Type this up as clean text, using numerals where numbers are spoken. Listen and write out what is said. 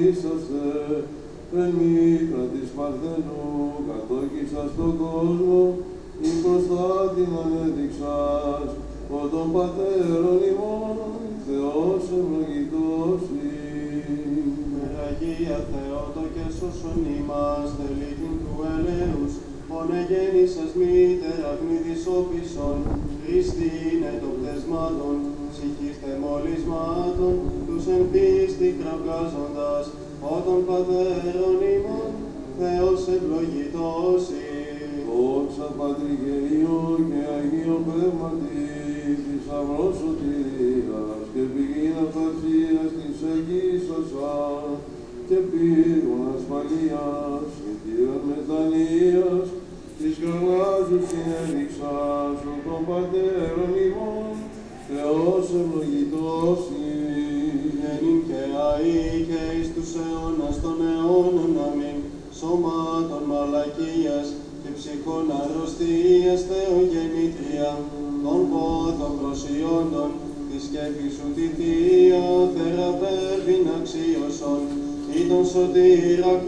ίσαστε, εν μήτρα της Παρθενού, κατόκισας τον κόσμο, ή μπροστά την ανέδειξας, ο των πατέρων ημών, Θεός ευλογητός Αγία Θεότο και σώσον ημάς, τελήτην του ελέους, ον εγέννησας μήτερα γνήθης όπισον, Χριστή είναι το πτεσμάτων, ψυχής θεμολισμάτων, τους εν πίστη κραυγάζοντας, ο των πατέρων ημών, Θεός ευλογητός Δόξα Πατρί και Υιό και Αγίο Πνεύματι, θησαυρός σωτηρίας και πηγήν αυταρχίας της εγγύσασαν και πύργων ασφαλείας και θύραν μετανοίας της κρονάζου συνέδειξας ο των πατέρων ημών, Θεός ευλογητός Γενήν και αεί και εις τους αιώνας των αιώνων αμήν, σώματων μαλακίας και ψυχών αρρωστίας Θεογεννήτρια, των πόθων προσιόντων, της σκέπης σου τη Θεία θεραπεύειν αξίωσον, ή τον σωτήρα